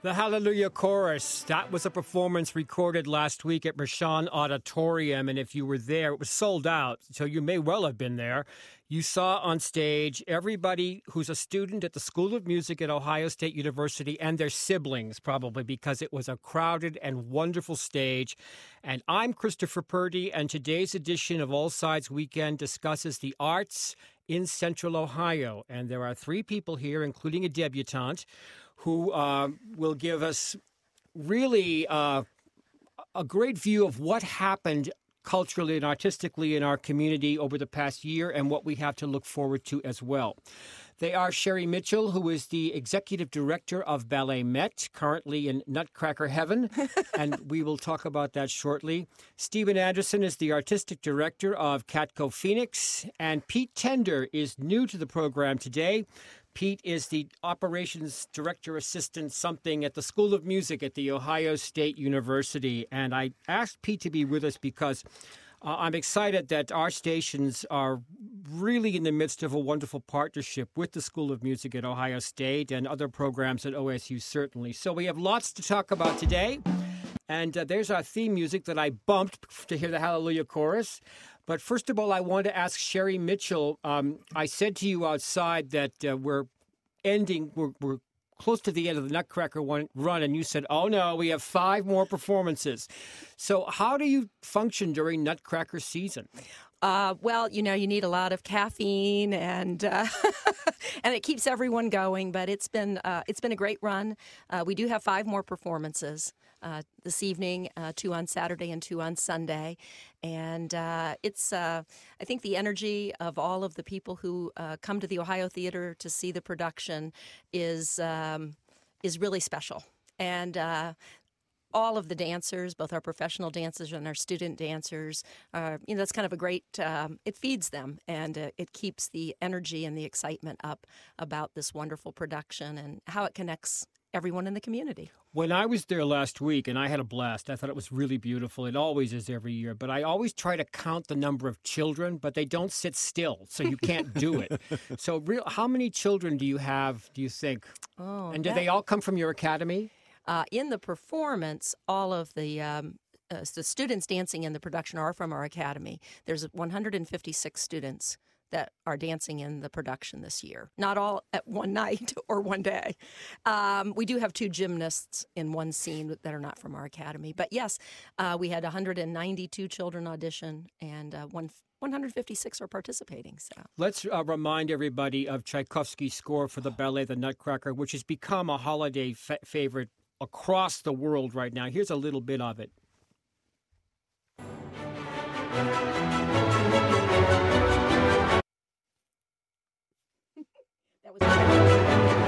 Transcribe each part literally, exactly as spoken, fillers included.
The Hallelujah Chorus. That was a performance recorded last week at Mershon Auditorium, and if you were there, it was sold out, so you may well have been there. You saw on stage everybody who's a student at the School of Music at Ohio State University and their siblings, probably, because it was a crowded and wonderful stage. And I'm Christopher Purdy, and today's edition of All Sides Weekend discusses the arts in Central Ohio. And there are three people here, including a debutante, who uh, will give us really uh, a great view of what happened culturally and artistically in our community over the past year and what we have to look forward to as well. They are Sherry Mitchell, who is the executive director of Ballet Met, currently in Nutcracker Heaven, and we will talk about that shortly. Stephen Anderson is the artistic director of Catco Phoenix, and Pete Tender is new to the program today. Pete is the operations director assistant something at the School of Music at The Ohio State University. And I asked Pete to be with us because uh, I'm excited that our stations are really in the midst of a wonderful partnership with the School of Music at Ohio State and other programs at O S U, certainly. So we have lots to talk about today. And uh, there's our theme music that I bumped to hear the Hallelujah Chorus. But first of all, I want to ask Sherry Mitchell. Um, I said to you outside that uh, we're ending, we're, we're close to the end of the Nutcracker one, run, and you said, oh no, we have five more performances. So how do you function during Nutcracker season? Uh, well, you know, you need a lot of caffeine, and uh, and it keeps everyone going. But it's been uh, it's been a great run. Uh, we do have five more performances uh, this evening, uh, two on Saturday and two on Sunday, and uh, it's uh, I think the energy of all of the people who uh, come to the Ohio Theater to see the production is um, is really special, and. Uh, All of the dancers, both our professional dancers and our student dancers, uh, you know, that's kind of a great, um, it feeds them, and uh, it keeps the energy and the excitement up about this wonderful production and how it connects everyone in the community. When I was there last week, and I had a blast, I thought it was really beautiful. It always is every year. But I always try to count the number of children, but they don't sit still, so you can't do it. So real, how many children do you have, do you think? Oh, and do that... they all come from your academy? Uh, in the performance, all of the um, uh, the students dancing in the production are from our academy. There's one hundred fifty-six students that are dancing in the production this year. Not all at one night or one day. Um, we do have two gymnasts in one scene that are not from our academy. But yes, uh, we had one hundred ninety-two children audition, and uh, one. one hundred fifty-six are participating. So let's uh, remind everybody of Tchaikovsky's score for the ballet The Nutcracker, which has become a holiday fa- favorite across the world right now. Here's a little bit of it. that was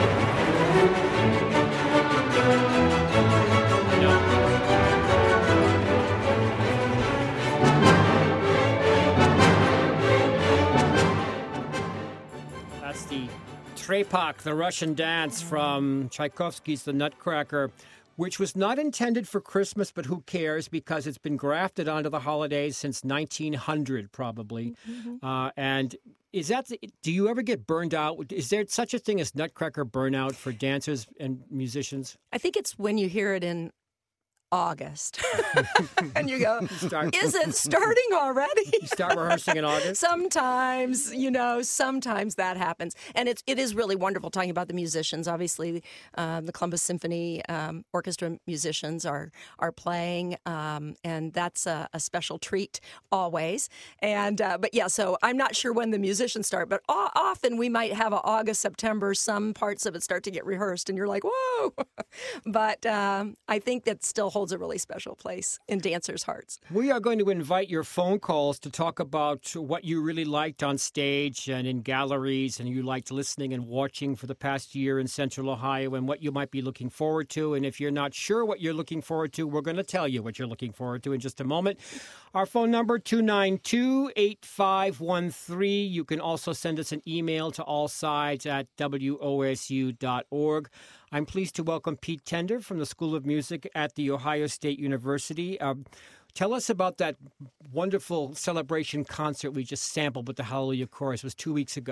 That's the Trepak, the Russian dance from Tchaikovsky's The Nutcracker, which was not intended for Christmas, but who cares, because it's been grafted onto the holidays since nineteen hundred, probably. Mm-hmm. Uh, and is that, do you ever get burned out? Is there such a thing as Nutcracker burnout for dancers and musicians? I think it's when you hear it in August. And you go, start. Is it starting already? You start rehearsing in August? Sometimes, you know, sometimes that happens. And it's, it is really wonderful talking about the musicians. Obviously, uh, the Columbus Symphony um, Orchestra musicians are are playing, um, and that's a, a special treat always. And uh, But yeah, so I'm not sure when the musicians start, but o- often we might have a August, September, some parts of it start to get rehearsed, and you're like, whoa! But um, I think that still holds a really special place in dancers' hearts. We are going to invite your phone calls to talk about what you really liked on stage and in galleries, and you liked listening and watching for the past year in Central Ohio, and what you might be looking forward to. And if you're not sure what you're looking forward to, we're going to tell you what you're looking forward to in just a moment. Our phone number, two nine two, eight five one three. You can also send us an email to allsides at w o s u dot org. I'm pleased to welcome Pete Tender from the School of Music at The Ohio State University. Um, tell us about that wonderful celebration concert we just sampled with the Hallelujah Chorus. It was two weeks ago.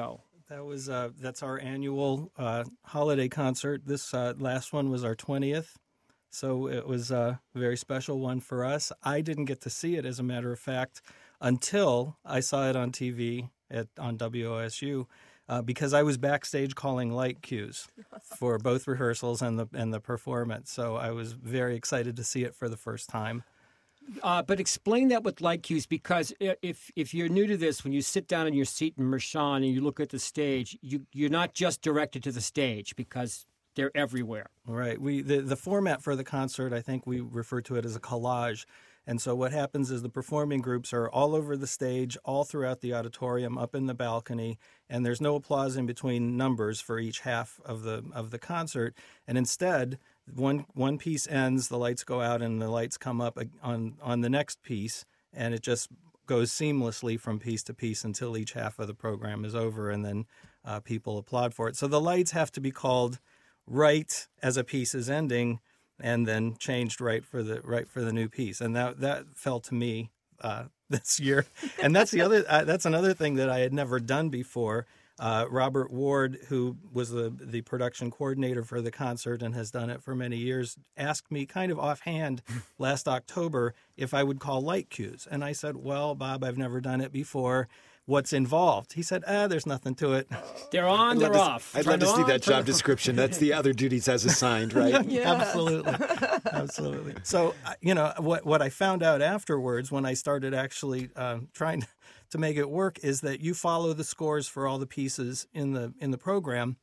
That was uh, that's our annual uh, holiday concert. This uh, last one was our twentieth, so it was a very special one for us. I didn't get to see it, as a matter of fact, until I saw it on T V at on W O S U, uh, because I was backstage calling light cues for both rehearsals and the and the performance. So I was very excited to see it for the first time. Uh, but explain that with light cues, because if if you're new to this, when you sit down in your seat in Mershon and you look at the stage, you you're not just directed to the stage because they're everywhere. Right. We the, the format for the concert, I think we refer to it as a collage. And so what happens is the performing groups are all over the stage, all throughout the auditorium, up in the balcony, and there's no applause in between numbers for each half of the of the concert. And instead, one one piece ends, the lights go out, and the lights come up on on the next piece, and it just goes seamlessly from piece to piece until each half of the program is over, and then uh, people applaud for it. So the lights have to be called right as a piece is ending, and then changed right for the right for the new piece, and that that fell to me uh, this year. And that's the other uh, that's another thing that I had never done before. Uh, Robert Ward, who was the the production coordinator for the concert and has done it for many years, asked me kind of offhand last October if I would call light cues, and I said, "Well, Bob, I've never done it before. What's involved?" He said, ah, there's nothing to it. They're on, they're to, off. I'd love to see on, that job description. That's the other duties as assigned, right? Yes. Absolutely. Absolutely. So, uh, you know, what what I found out afterwards when I started actually um, trying to make it work is that you follow the scores for all the pieces in the in the program,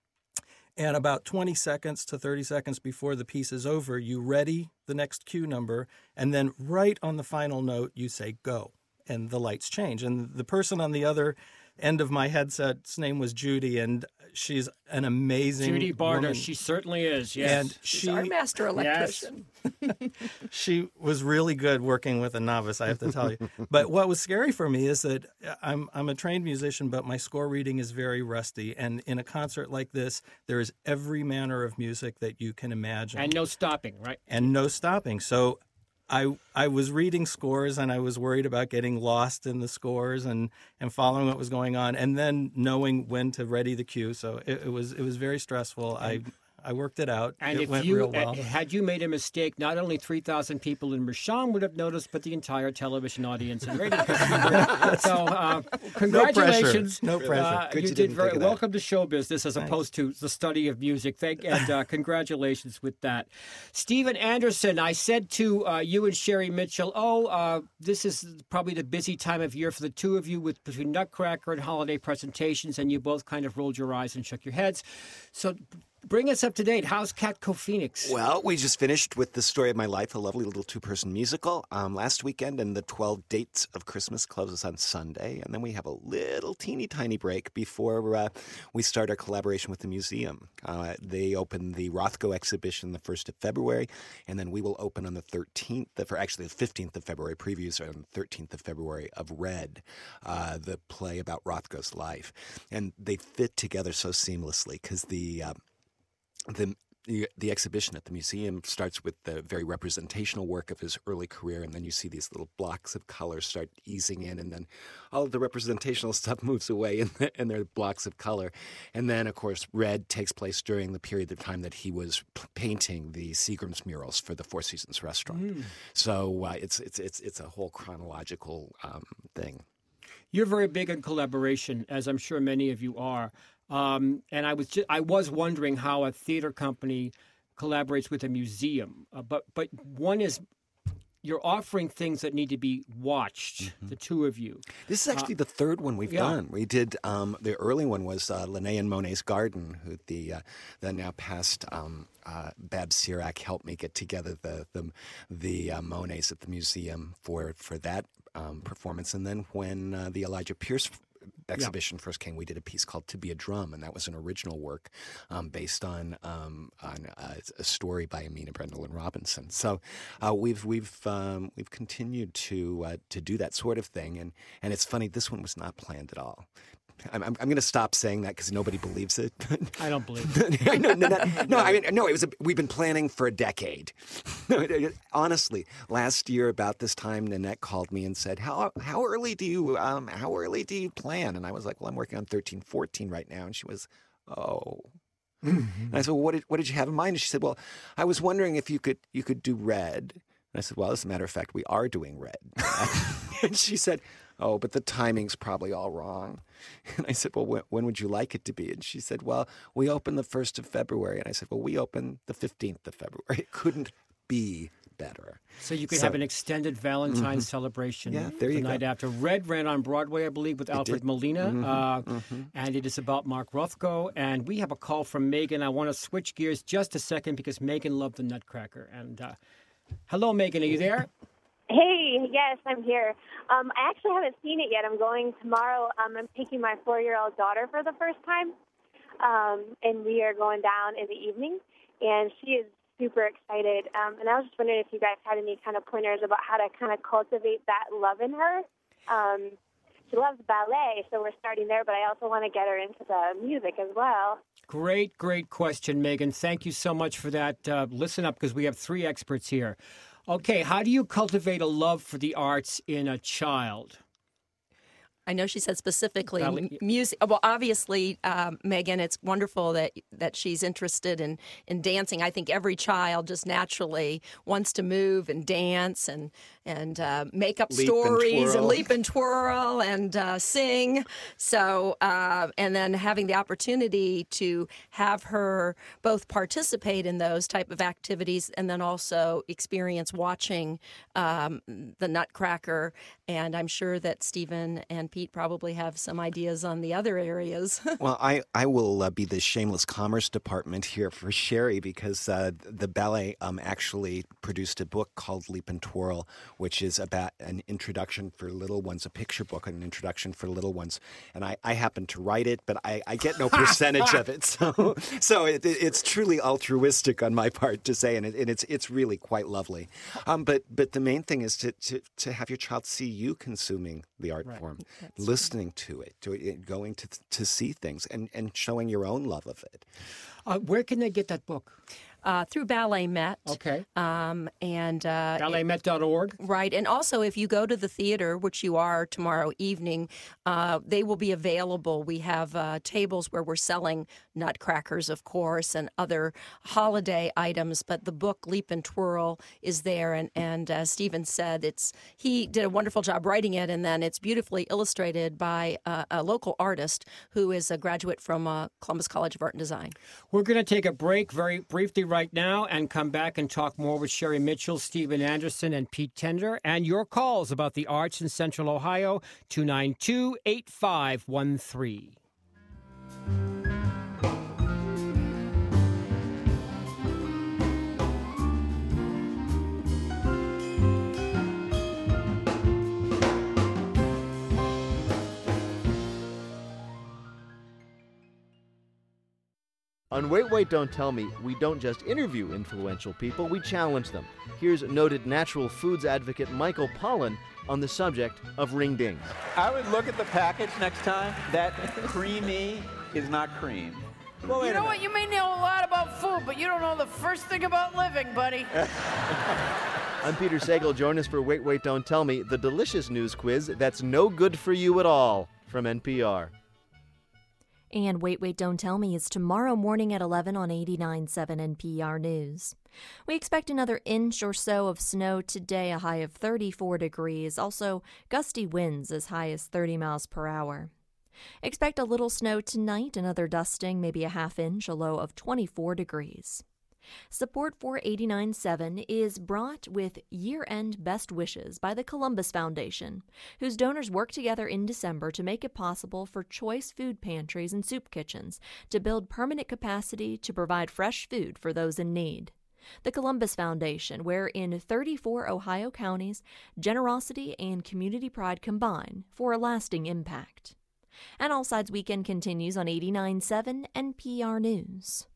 and about twenty seconds to thirty seconds before the piece is over, you ready the next cue number, and then right on the final note, you say go. And the lights change. And the person on the other end of my headset's name was Judy, and she's an amazing Judy Barter, woman. she certainly is, yes. And She's she, our master electrician. she was really good working with a novice, I have to tell you. But what was scary for me is that I'm I'm a trained musician, but my score reading is very rusty. And in a concert like this, there is every manner of music that you can imagine. And no stopping, right? And no stopping. So I I was reading scores, and I was worried about getting lost in the scores and, and following what was going on, and then knowing when to ready the cue. So it, it was it was very stressful. I I worked it out. And it if went you real well. uh, had you made a mistake, not only three thousand people in Mershon would have noticed, but the entire television audience and radio. So uh, congratulations. No pressure. No pressure. Uh, Good you you did didn't very think of that. welcome to show business as opposed to the study of music. Thank and uh, congratulations with that. Stephen Anderson, I said to uh, you and Sherry Mitchell, oh, uh, this is probably the busy time of year for the two of you with between Nutcracker and holiday presentations, and you both kind of rolled your eyes and shook your heads. So bring us up to date. How's Catco Phoenix? Well, we just finished with The Story of My Life, a lovely little two-person musical, um, last weekend, and the twelve Dates of Christmas closes on Sunday. And then we have a little teeny tiny break before uh, we start our collaboration with the museum. Uh, they open the Rothko exhibition the first of February, and then we will open on the thirteenth, or actually the fifteenth of February. Previews are on the thirteenth of February of Red, uh, the play about Rothko's life. And they fit together so seamlessly because the... Uh, The, the the exhibition at the museum starts with the very representational work of his early career, and then you see these little blocks of color start easing in, and then all of the representational stuff moves away, and, the, and there are blocks of color. And then, of course, Red takes place during the period of time that he was p- painting the Seagram's murals for the Four Seasons restaurant. Mm. So uh, it's it's it's it's a whole chronological um, thing. You're very big on collaboration, as I'm sure many of you are. Um, and I was just, I was wondering how a theater company collaborates with a museum. Uh, but but one is you're offering things that need to be watched, mm-hmm. the two of you. This is actually uh, the third one we've yeah. done. We did um, the early one was uh, Linnaeus and Monet's Garden, who the uh, the now passed um, uh, Babs Sirac helped me get together the the the uh, Monets at the museum for for that um, performance. And then when uh, the Elijah Pierce exhibition yeah. first came, we did a piece called To Be a Drum, and that was an original work um, based on um, on uh, a story by Amina Brendel and Robinson. So uh, we've we've um, we've continued to uh, to do that sort of thing, and and it's funny, this one was not planned at all. I'm, I'm, I'm going to stop saying that because nobody believes it. I don't believe it. no, no, no, no, I mean, no, it was a, we've been planning for a decade. Honestly, last year about this time, Nanette called me and said, how how early do you um, how early do you plan? And I was like, well, I'm working on thirteen, fourteen right now. And she was, oh. And I said, well, what did, what did you have in mind? And she said, well, I was wondering if you could you could do red. And I said, well, as a matter of fact, we are doing red. And she said, oh, but the timing's probably all wrong. And I said, well, when, when would you like it to be? And she said, well, we open the first of February. And I said, well, we open the fifteenth of February. It couldn't be better. So you could So- have an extended Valentine's Mhm. celebration Yeah, there the you go. night after. Red ran on Broadway, I believe, with Alfred did. Molina. Mhm, uh, mhm. And it is about Mark Rothko. And we have a call from Megan. I want to switch gears just a second because Megan loved the Nutcracker. And uh, hello, Megan. Are you there? Hey, yes, I'm here. Um, I actually haven't seen it yet. I'm going tomorrow. Um, I'm taking my four-year-old daughter for the first time, um, and we are going down in the evening, and she is super excited. Um, and I was just wondering if you guys had any kind of pointers about how to kind of cultivate that love in her. Um, she loves ballet, so we're starting there, but I also want to get her into the music as well. Great, great question, Megan. Thank you so much for that. Uh, listen up because we have three experts here. Okay, how do you cultivate a love for the arts in a child? I know she said specifically Ballet- m- music. Well, obviously, um, Megan, it's wonderful that that she's interested in, in dancing. I think every child just naturally wants to move and dance and and uh, make up Leap and stories and, twirl. leap and twirl and uh, sing. So, uh, and then having the opportunity to have her both participate in those type of activities and then also experience watching um, the Nutcracker. And I'm sure that Stephen and Pete probably have some ideas on the other areas. Well, I, I will uh, be the shameless commerce department here for Sherry because uh, the ballet um, actually produced a book called Leap and Twirl, which is about an introduction for little ones, a picture book, an introduction for little ones. And I, I happen to write it, but I, I get no percentage of it. So so it, it's truly altruistic on my part to say, and, it, and it's it's really quite lovely. Um, but but the main thing is to, to, to have your child see you consuming the art Right. form, listening to it, to it, going to to see things, and, and showing your own love of it. Uh, where can they get that book? uh, through Ballet Met. Okay. Um, and uh, ballet met dot org. Right. And also, if you go to the theater, which you are tomorrow evening, uh, they will be available. We have uh, tables where we're selling nutcrackers, of course, and other holiday items. But the book Leap and Twirl is there. And, and as Stephen said, it's he did a wonderful job writing it. And then it's beautifully illustrated by uh, a local artist who is a graduate from uh, Columbus College of Art and Design. We're going to take a break very briefly right now and come back and talk more with Sherry Mitchell, Stephen Anderson, and Pete Tender, and your calls about the arts in Central Ohio, two nine two, eight five one three. On Wait, Wait, Don't Tell Me, we don't just interview influential people, we challenge them. Here's noted natural foods advocate Michael Pollan on the subject of ring ding. I would look at the package next time. That creamy is not cream. Well, wait You a know minute. what? You may know a lot about food, but you don't know the first thing about living, buddy. I'm Peter Sagal. Join us for Wait, Wait, Don't Tell Me, the delicious news quiz that's no good for you at all from N P R. And Wait, Wait, Don't Tell Me is tomorrow morning at eleven on eighty-nine point seven N P R News. We expect another inch or so of snow today, a high of thirty-four degrees. Also, gusty winds as high as thirty miles per hour. Expect a little snow tonight, another dusting, maybe a half inch, a low of twenty-four degrees. Support for eighty-nine point seven is brought with year-end best wishes by the Columbus Foundation, whose donors work together in December to make it possible for choice food pantries and soup kitchens to build permanent capacity to provide fresh food for those in need. The Columbus Foundation, where in thirty-four Ohio counties, generosity and community pride combine for a lasting impact. And All Sides Weekend continues on eighty-nine point seven N P R News.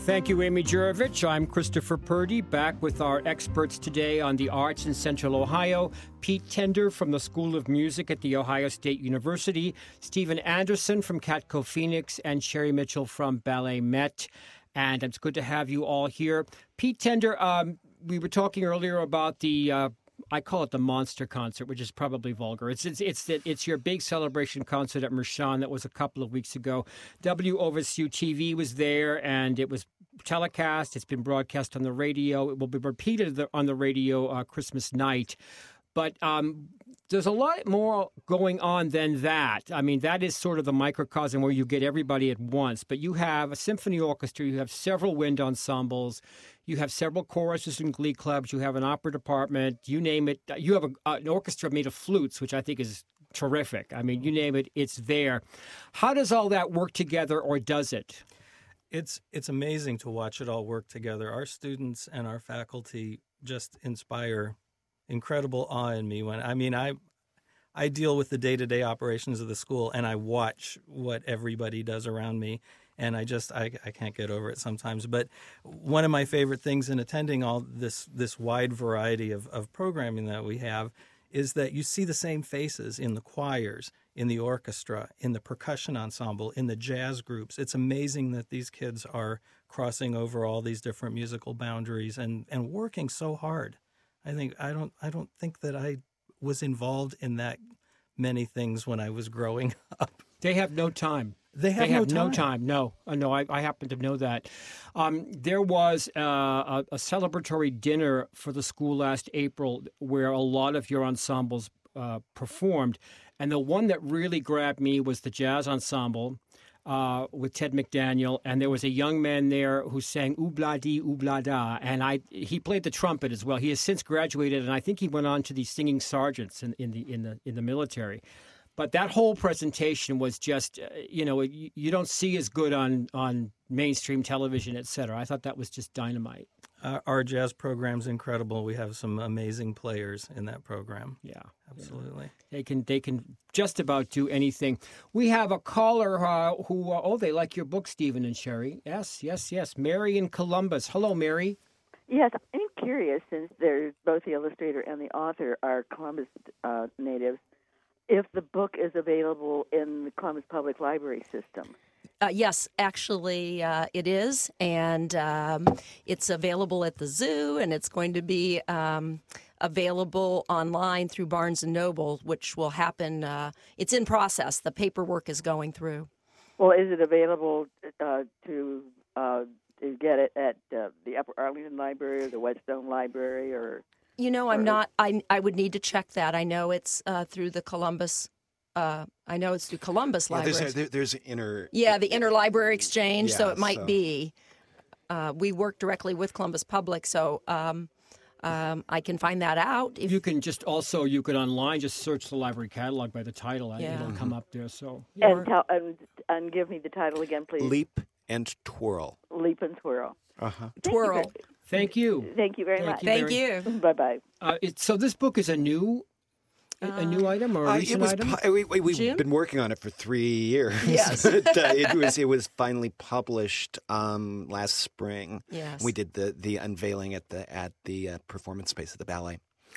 Thank you, Amy Jurovich. I'm Christopher Purdy, back with our experts today on the arts in Central Ohio. Pete Tender from the School of Music at The Ohio State University, Stephen Anderson from Catco Phoenix, and Sherry Mitchell from Ballet Met. And it's good to have you all here. Pete Tender, um, we were talking earlier about the... Uh, I call it the Monster Concert, which is probably vulgar. It's it's it's the, it's your big celebration concert at Mershon that was a couple of weeks ago. W O S U T V was there, and it was telecast. It's been broadcast on the radio. It will be repeated on the radio uh, Christmas night. But um, there's a lot more going on than that. I mean, that is sort of the microcosm where you get everybody at once. But you have a symphony orchestra. You have several wind ensembles. You have several choruses and glee clubs. You have an opera department. You name it. You have a, an orchestra made of flutes, which I think is terrific. I mean, you name it, it's there. How does all that work together, or does it? It's it's amazing to watch it all work together. Our students and our faculty just inspire incredible awe in me. When I mean, I I deal with the day-to-day operations of the school, and I watch what everybody does around me. And I just, I, I can't get over it sometimes. But one of my favorite things in attending all this this wide variety of, of programming that we have is that you see the same faces in the choirs, in the orchestra, in the percussion ensemble, in the jazz groups. It's amazing that these kids are crossing over all these different musical boundaries and, and working so hard. I think I don't I don't think that I was involved in that many things when I was growing up. They have no time. They have, they have no, time. no time. No, uh, no, I, I happen to know that. Um, there was uh, a, a celebratory dinner for the school last April where a lot of your ensembles uh, performed. And the one that really grabbed me was the jazz ensemble uh, with Ted McDaniel. And there was a young man there who sang Oobla-dee, Oobla-da. And I, he played the trumpet as well. He has since graduated, and I think he went on to be singing sergeants in, in, the, in, the, in the military. But that whole presentation was just, uh, you know, you, you don't see as good on, on mainstream television, et cetera. I thought that was just dynamite. Uh, our jazz program's incredible. We have some amazing players in that program. Yeah, absolutely. Yeah. They can they can just about do anything. We have a caller uh, who, uh, oh, they like your book, Stephen and Sherry. Yes, yes, yes. Mary in Columbus. Hello, Mary. Yes, I'm curious, since there's both the illustrator and the author are Columbus uh, natives, if the book is available in the Columbus Public Library system. Uh, yes, actually uh, it is, and um, it's available at the zoo, and it's going to be um, available online through Barnes and Noble, which will happen. Uh, it's in process. The paperwork is going through. Well, is it available uh, to uh, to get it at uh, the Upper Arlington Library or the Whetstone Library, or? You know, I'm not. I I would need to check that. I know it's uh, through the Columbus. Uh, I know it's through Columbus yeah, Library. There's, a, there, there's an inner. Yeah, the interlibrary exchange. Yeah, so it might so. be. Uh, we work directly with Columbus Public, so um, um, I can find that out. If, you can just also you could online just search the library catalog by the title. Yeah. It'll come up there. So and tell and, and give me the title again, please. Leap and Twirl. Leap and Twirl. Uh huh. Twirl. Thank you. Thank you very Thank much. you Thank very, you. Bye bye. Uh, it, so this book is a new, a, a new item or a Uh, recent it was. item? Pu- we, we, we've June? been working on it for three years. Yes. but, uh, it was. It was finally published um, last spring. Yes. We did the the unveiling at the at the uh, performance space at the ballet.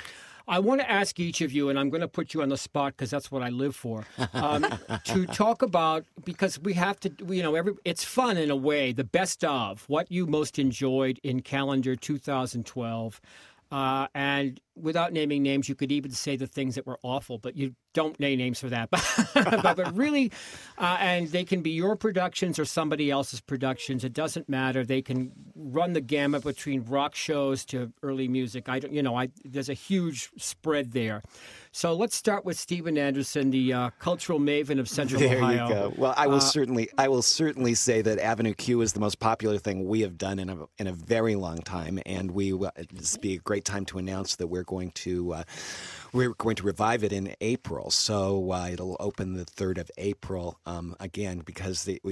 I want to ask each of you, and I'm going to put you on the spot because that's what I live for, um, to talk about, because we have to, you know, every it's fun in a way, the best of what you most enjoyed in calendar two thousand twelve. Uh, and without naming names, you could even say the things that were awful, but you don't name names for that. but, but really, uh, and they can be your productions or somebody else's productions. It doesn't matter. They can run the gamut between rock shows to early music. I don't, you know, I there's a huge spread there. So let's start with Stephen Anderson, the uh, cultural maven of Central there Ohio. you go. Well, I will Uh, certainly, I will certainly say that Avenue Q is the most popular thing we have done in a in a very long time, and we uh, this would be a great time to announce that we're going to uh, we're going to revive it in April. So uh, it'll open the third of April um, again, because the, we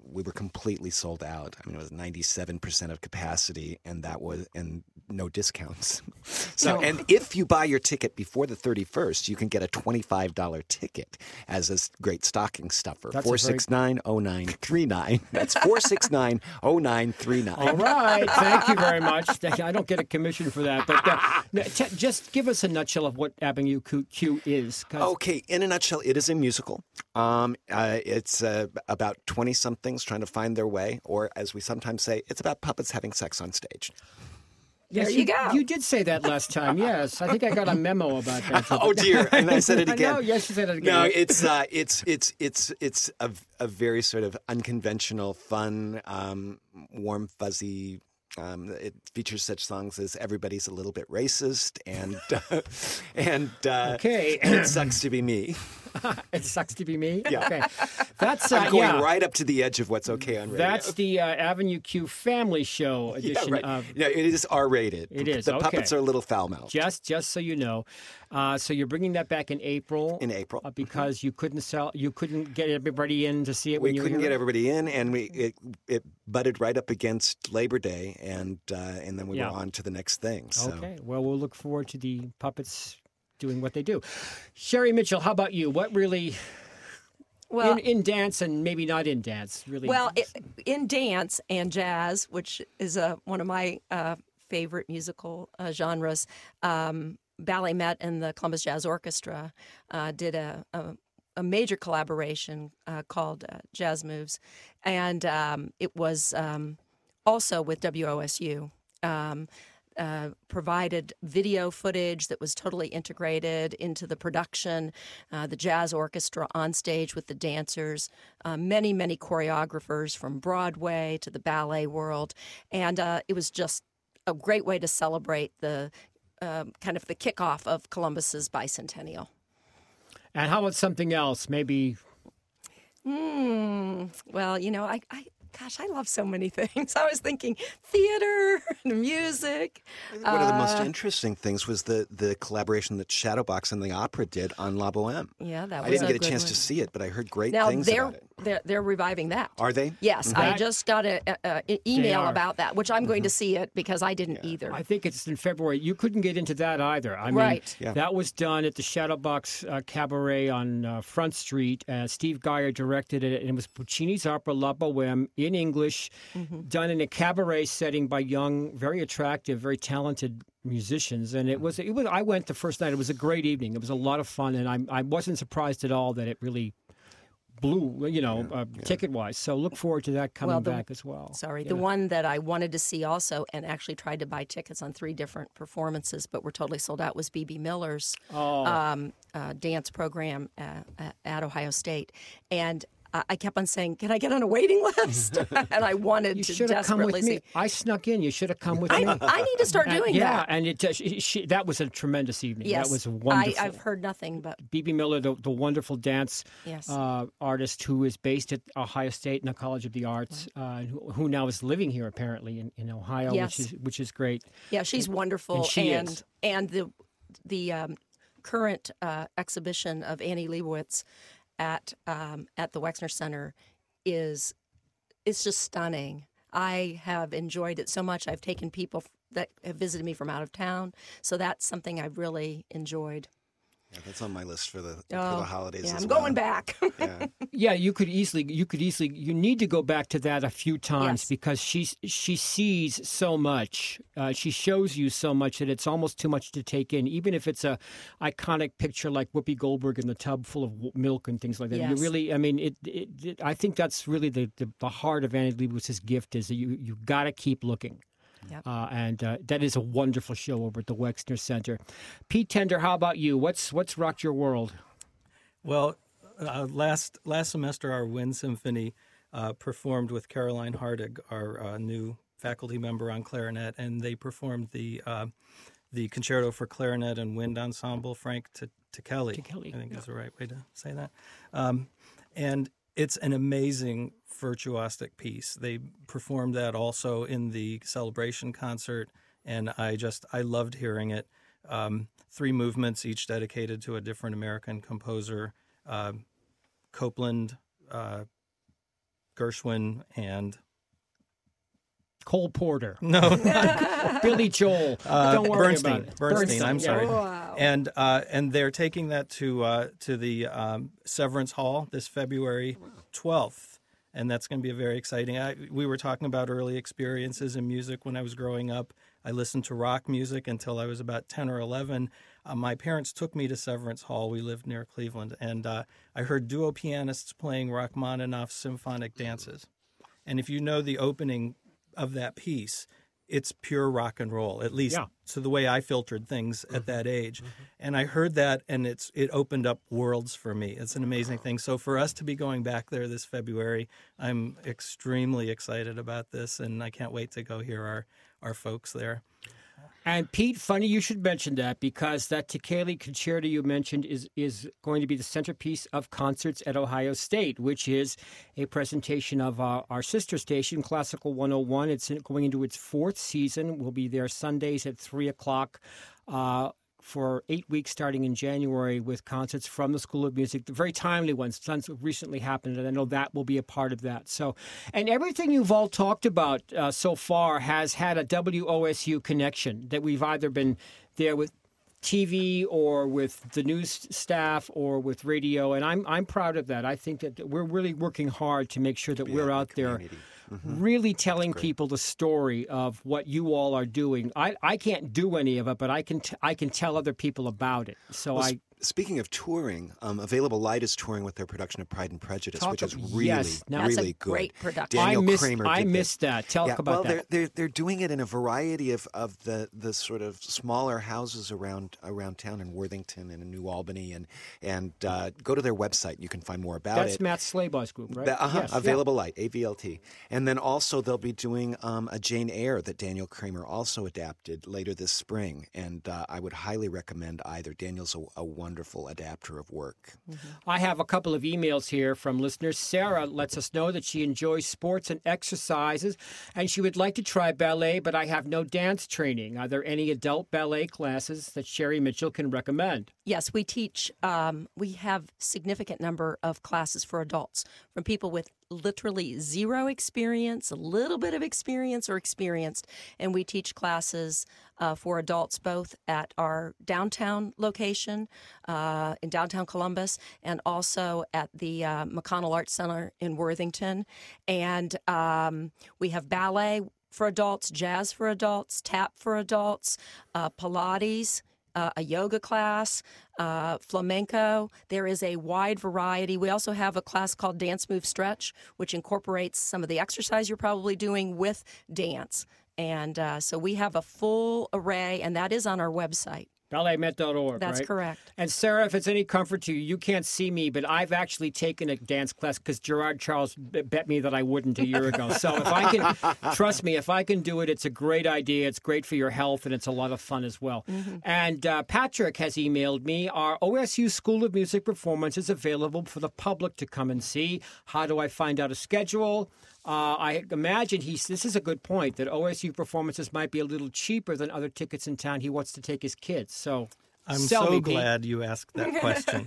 we were completely sold out. I mean, it was ninety-seven percent of capacity, and that was and no discounts. So, No. and if you buy your ticket before the thirty-first, you can get a twenty-five dollars ticket as a s- great stocking stuffer. That's a four very- six nine, oh nine three nine. That's four six nine, oh nine three nine. All right. Thank you very much. Thank you. I don't get a commission for that. But uh, n- t- just give us a nutshell of what Avenue Q, Q is. 'cause- Okay, in a nutshell, it is a musical. Um, uh, it's uh, about twenty-somethings trying to find their way, or as we sometimes say, it's about puppets having sex on stage. Yes, There you go. You did say that last time. Yes, I think I got a memo about that. Oh dear, and I said it again. No, yes, you said it again. No, it's uh, it's it's it's it's a, a very sort of unconventional, fun, um, warm, fuzzy. Um, it features such songs as "Everybody's a Little Bit Racist" and uh, and uh, Okay. and "It Sucks to Be Me." It sucks to be me. Yeah. Okay, that's uh, I'm going yeah. right up to the edge of what's okay on radio. That's the uh, Avenue Q Family Show yeah, edition right. of. Yeah, it is R-rated. It is, The okay. puppets are a little foul-mouthed. Just, just so you know, uh, so you're bringing that back in April. In April. uh, because you couldn't sell, you couldn't get everybody in to see it. We when you couldn't were get here? everybody in, and we it, it butted right up against Labor Day, and uh, and then we Yeah. were on to the next thing. So. Okay, well, we'll look forward to the puppets doing what they do. Sherry Mitchell, how about you? What really, Well, in, in dance and maybe not in dance, really? Well, i in dance and jazz, which is uh, one of my uh, favorite musical uh, genres, um, Ballet Met and the Columbus Jazz Orchestra uh, did a, a, a major collaboration uh, called uh, Jazz Moves, and um, it was um, also with W O S U. Um, Uh, provided video footage that was totally integrated into the production, uh, the jazz orchestra on stage with the dancers, uh, many, many choreographers from Broadway to the ballet world. And uh, it was just a great way to celebrate the uh, kind of the kickoff of Columbus's bicentennial. And how about something else? Maybe. Hmm. Well, you know, I, I Gosh, I love so many things. I was thinking theater, music. One of the most uh, interesting things was the, the collaboration that Shadowbox and the opera did on La Boheme. Yeah, that was I didn't a get a good chance one. to see it, but I heard great Now things they're, about it. they're they're reviving that. Are they? Yes, That- I just got a, a, a- an email are. about that, which I'm going to see it because I didn't either. I think it's in February. You couldn't get into that either. I mean, Right. Yeah. that was done at the Shadowbox uh, Cabaret on uh, Front Street. Uh, Steve Geyer directed it, and it was Puccini's opera La Boheme in English, done in a cabaret setting by young, very attractive, very talented musicians. And it was, it was. I went the first night. It was a great evening. It was a lot of fun, and I, I wasn't surprised at all that it really blew, you know, uh, ticket-wise. So look forward to that coming Well, the- back as well. Sorry, You the know. one that I wanted to see also, and actually tried to buy tickets on three different performances, but were totally sold out, was B B Miller's Oh. um, uh, dance program uh, uh, at Ohio State. And I I kept on saying, "Can I get on a waiting list?" And I wanted You to should have come desperately with me. see. I snuck in. You should have come with I, me. I need to start And- doing yeah, that. and it uh, she, she, that was a tremendous evening. Yes, That was wonderful. I, I've heard nothing but B B Miller, the, the wonderful dance Yes. uh, artist who is based at Ohio State and the College of the Arts, uh, who, who now is living here apparently in, in Ohio, Yes. which is which is great. yeah, she's wonderful. and she and is. and the the um, current uh, exhibition of Annie Leibovitz at um, at the Wexner Center is it's just stunning. I have enjoyed it so much. I've taken people f- that have visited me from out of town, so that's something I've really enjoyed. Yeah, that's on my list for the, for Oh, the holidays yeah, as I'm well. going back. Yeah. Yeah, you could easily, you could easily, you need to go back to that a few times Yes. because she she sees so much, uh, she shows you so much that it's almost too much to take in. Even if it's a iconic picture like Whoopi Goldberg in the tub full of w- milk and things like that. You Yes. really, I mean, it, it, it. I think that's really the, the, the heart of Annie Leibovitz's gift is that you you got to keep looking. Yep. Uh, and uh, that is a wonderful show over at the Wexner Center. Pete Tender, how about you? What's what's rocked your world? Well, uh, last last semester, our Wind Symphony uh, performed with Caroline Hardig, our uh, new faculty member on clarinet, and they performed the uh, the Concerto for Clarinet and Wind Ensemble, Frank Ticheli. Ticheli, I think is the right way to say that. Um, and it's an amazing virtuosic piece. They performed that also in the celebration concert, and I just I loved hearing it. Um, three movements, each dedicated to a different American composer: uh, Copland, uh, Gershwin and Cole Porter. No, Billy Joel. Uh, Don't worry Bernstein. about it. Bernstein. I'm yeah. sorry. Wow. And uh, and they're taking that to uh, to the um, Severance Hall this February twelfth, and that's going to be a very exciting. I, we were talking about early experiences in music when I was growing up. I listened to rock music until I was about ten or eleven. Uh, my parents took me to Severance Hall. We lived near Cleveland, and uh, I heard duo pianists playing Rachmaninoff's symphonic dances. And if you know the opening of that piece, it's pure rock and roll, at least Yeah. to the way I filtered things at that age. And I heard that, and it's it opened up worlds for me. It's an amazing thing. So for us to be going back there this February, I'm extremely excited about this, and I can't wait to go hear our, our folks there. And Pete, funny you should mention that, because that Tekeli Concerto you mentioned is is going to be the centerpiece of concerts at Ohio State, which is a presentation of uh, our sister station, Classical one oh one. It's going into its fourth season. We'll be there Sundays at three o'clock uh, for eight weeks starting in January with concerts from the School of Music, the very timely ones. Some recently happened, and I know that will be a part of that. So, and everything you've all talked about uh, so far has had a W O S U connection, that we've either been there with T V or with the news staff or with radio, and I'm I'm proud of that. I think that we're really working hard to make sure that we're out there Mm-hmm. really telling people the story of what you all are doing. I, I can't do any of it, but I can t- I can tell other people about it. So well, I. Sp- speaking of touring, um, Available Light is touring with their production of Pride and Prejudice, Talk which is of, really, yes. Now, really that's a good. great production. Daniel I missed, Kramer I did missed that. Tell yeah, us about well, that. They're, they're, they're doing it in a variety of, of the, the sort of smaller houses around around town in Worthington and in New Albany, and and uh, go to their website. You can find more about That's it. Matt Slaybaugh's group, right? The- uh-huh, Yes. Available Light, A V L T. And then also they'll be doing um, a Jane Eyre that Daniel Kramer also adapted later this spring. And uh, I would highly recommend either. Daniel's a, a wonderful adapter of work. I have a couple of emails here from listeners. Sarah lets us know that she enjoys sports and exercises, and she would like to try ballet, but I have no dance training. Are there any adult ballet classes that Sherry Mitchell can recommend? Yes, we teach, um, we have significant number of classes for adults, from people with literally zero experience, a little bit of experience, or experienced. And we teach classes uh, for adults both at our downtown location uh, in downtown Columbus, and also at the uh, McConnell Arts Center in Worthington. And um, we have ballet for adults, jazz for adults, tap for adults, uh, Pilates, Uh, a yoga class, uh, flamenco. There is a wide variety. We also have a class called Dance Move Stretch, which incorporates some of the exercise you're probably doing with dance. And uh, so we have a full array, and that is on our website. ballet met dot org, That's right? correct. And Sarah, if it's any comfort to you, you can't see me, but I've actually taken a dance class because Gerard Charles b- bet me that I wouldn't a year ago. So if I can, trust me, if I can do it, it's a great idea. It's great for your health, and it's a lot of fun as well. Mm-hmm. And uh, Patrick has emailed me. Our O S U School of Music performance is available for the public to come and see. How do I find out a schedule? Uh, I imagine he's. This is a good point, that O S U performances might be a little cheaper than other tickets in town. He wants to take his kids. So I'm sell so me, Pete. glad you asked that question.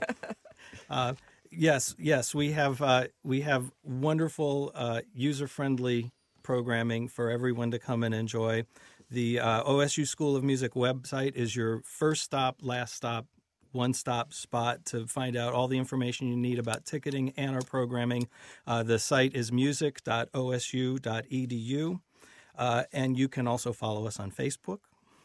uh, yes, yes, we have uh, we have wonderful uh, user-friendly programming for everyone to come and enjoy. The uh, O S U School of Music website is your first stop, last stop, one-stop spot to find out all the information you need about ticketing and our programming. Uh, the site is music dot o s u dot e d u, uh, and you can also follow us on Facebook.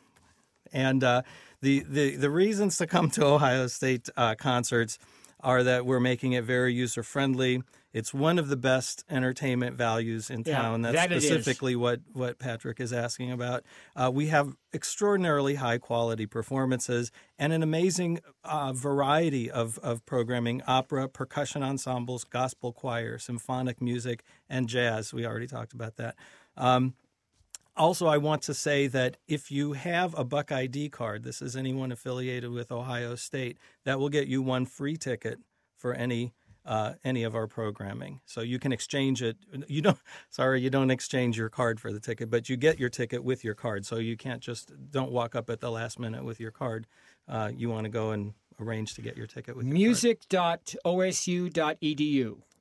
And uh, the, the, the reasons to come to Ohio State uh, concerts are that we're making it very user-friendly. It's one of the best entertainment values in town. Yeah, That's that it is. specifically what, what Patrick is asking about. Uh, we have extraordinarily high-quality performances and an amazing uh, variety of, of programming: opera, percussion ensembles, gospel choir, symphonic music, and jazz. We already talked about that. Um, Also, I want to say that if you have a Buck I D card, this is anyone affiliated with Ohio State, that will get you one free ticket for any uh, any of our programming. So you can exchange it. You don't. Sorry, you don't exchange your card for the ticket, but you get your ticket with your card. So you can't just don't walk up at the last minute with your card. Uh, you want to go and arrange to get your ticket with your music dot o s u dot e d u.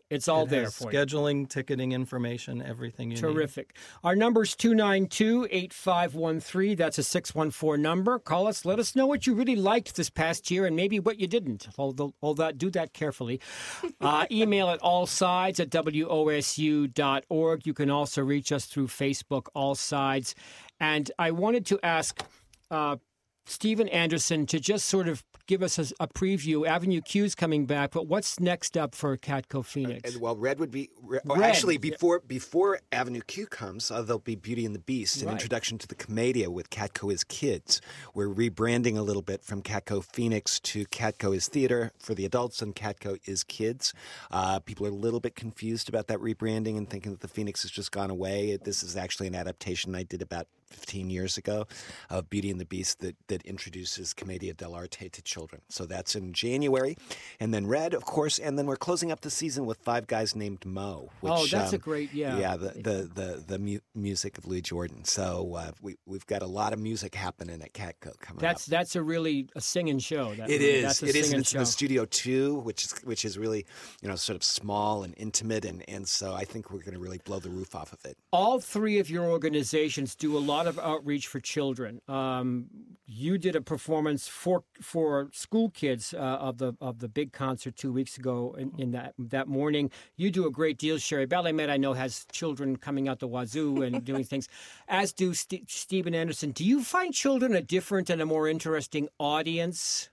It's all It there has for you. scheduling, ticketing information, everything you need. Terrific. Our number's two nine two, eight five one three. That's a six one four number. Call us. Let us know what you really liked this past year and maybe what you didn't. Although, all that, do that carefully. Uh, email at allsides at W O S U dot org. You can also reach us through Facebook, All Sides. And I wanted to ask uh, Stephen Anderson to just sort of give us a, a preview. Avenue Q's coming back, but what's next up for Catco Phoenix? Uh, well, Red would be Red, oh, Red. actually before before Avenue Q comes, uh, there'll be Beauty and the Beast, an Right. introduction to the Commedia with Catco is Kids. We're rebranding a little bit from Catco Phoenix to Catco is Theater for the adults and Catco is Kids. Uh, people are a little bit confused about that rebranding and thinking that the Phoenix has just gone away. This is actually an adaptation I did about fifteen years ago of Beauty and the Beast that, that introduces Commedia dell'arte to children. So that's in January. And then Red, of course, and then we're closing up the season with Five Guys Named Mo. Which, oh, that's um, a great, yeah. Yeah, the the, the, the mu- music of Louis Jordan. So uh, we, we've got a lot of music happening at Catco coming That's up. that's a really a singing show. That It really, is. That's a It is. singing And it's show. in the Studio Two, which is which is really, you know, sort of small and intimate, and, and so I think we're going to really blow the roof off of it. All three of your organizations do a lot of outreach for children. Um, you did a performance for for school kids uh, of the of the big concert two weeks ago in, in that that morning. You do a great deal, Sherry. Ballet Med, I know, has children coming out the wazoo and doing things, as do St- Stephen Anderson. Do you find children a different and a more interesting audience?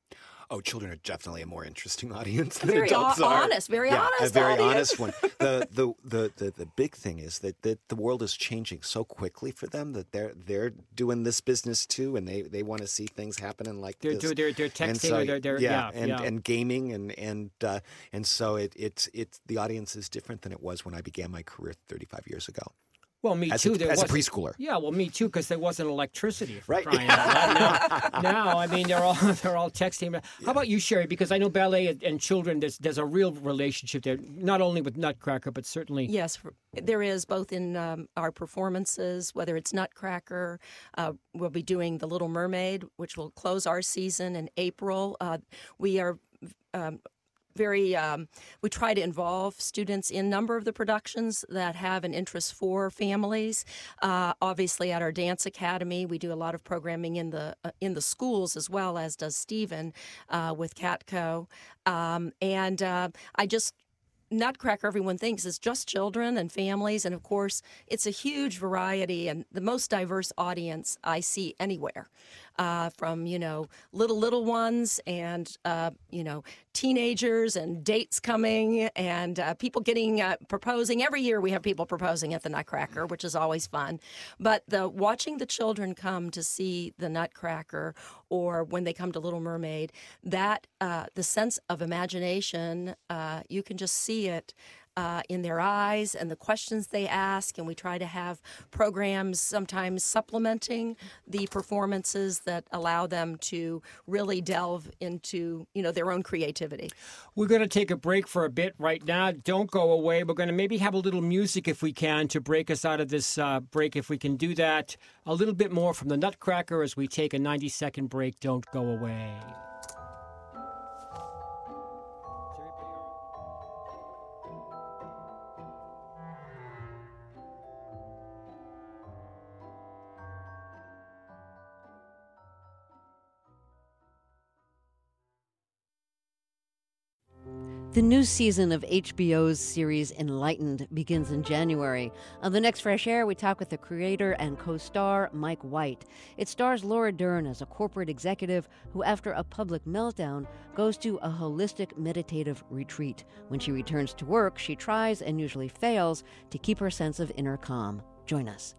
Oh, children are definitely a more interesting audience than Very adults o- are. honest, very yeah, honest a very audience. honest one. The, the the the the big thing is that, that the world is changing so quickly for them that they're they're doing this business too, and they, they want to see things happening like They're this. do- they're- they're And texting so, or they're- they're- yeah, yeah, and yeah. and gaming and and uh, and so it it's it's the audience is different than it was when I began my career thirty-five years ago. Well, me As too. a- there as a wasn't- preschooler. Yeah, well, me too, because there wasn't electricity. For Right. crying out loud. Now, now, I mean, they're all they're all texting. How about you, Sherry? Because I know ballet and, and children. There's there's a real relationship there, not only with Nutcracker, but certainly. Yes, there is, both in um, our performances, whether it's Nutcracker. Uh, we'll be doing The Little Mermaid, which will close our season in April. Uh, we are um, very, um, we try to involve students in a number of the productions that have an interest for families. Uh, obviously, at our dance academy, we do a lot of programming in the uh, in the schools as well, as does Stephen uh, with Catco. Um, and uh, I just Nutcracker, everyone thinks, is just children and families, and of course, it's a huge variety and the most diverse audience I see anywhere, uh, from you know little little ones and uh, you know teenagers and dates coming and uh, people getting uh, proposing. Every year we have people proposing at the Nutcracker, which is always fun. But the watching the children come to see the Nutcracker, or when they come to Little Mermaid, that uh, the sense of imagination, uh, you can just see it uh, in their eyes and the questions they ask. And we try to have programs sometimes supplementing the performances that allow them to really delve into, you know, their own creativity. We're going to take a break for a bit right now. Don't go away. We're going to maybe have a little music if we can to break us out of this uh, break. If we can do that, a little bit more from the Nutcracker as we take a ninety second break. Don't go away. The new season of H B O's series Enlightened begins in January. On the next Fresh Air, we talk with the creator and co-star Mike White. It stars Laura Dern as a corporate executive who, after a public meltdown, goes to a holistic meditative retreat. When she returns to work, she tries and usually fails to keep her sense of inner calm. Join us.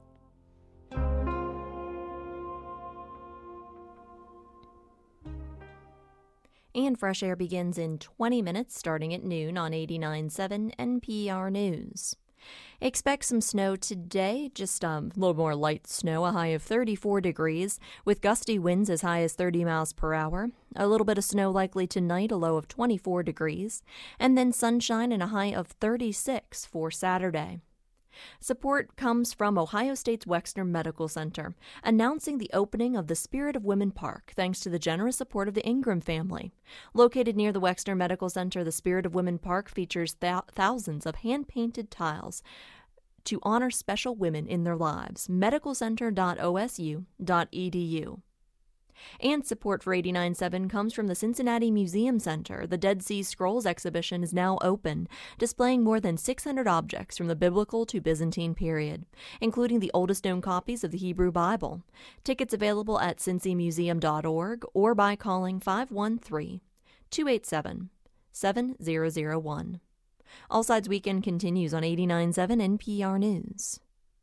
And Fresh Air begins in twenty minutes, starting at noon on eighty-nine point seven N P R News. Expect some snow today, just um, a little more light snow, a high of thirty-four degrees, with gusty winds as high as thirty miles per hour. A little bit of snow likely tonight, a low of twenty-four degrees, and then sunshine and a high of thirty-six for Saturday. Support comes from Ohio State's Wexner Medical Center, announcing the opening of the Spirit of Women Park thanks to the generous support of the Ingram family. Located near the Wexner Medical Center, the Spirit of Women Park features th- thousands of hand-painted tiles to honor special women in their lives. medical center dot o s u dot e d u. And support for eighty-nine point seven comes from the Cincinnati Museum Center. The Dead Sea Scrolls exhibition is now open, displaying more than six hundred objects from the Biblical to Byzantine period, including the oldest known copies of the Hebrew Bible. Tickets available at cincy museum dot org or by calling five one three, two eight seven, seven zero zero one. All Sides Weekend continues on eighty-nine point seven N P R News.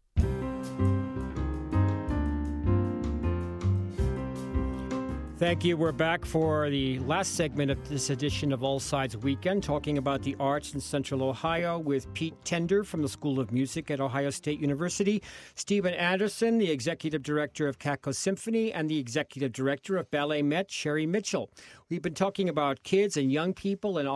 Thank you. We're back for the last segment of this edition of All Sides Weekend, talking about the arts in Central Ohio with Pete Tender from the School of Music at Ohio State University, Stephen Anderson, the Executive Director of Catco Symphony, and the Executive Director of Ballet Met, Sherry Mitchell. We've been talking about kids and young people and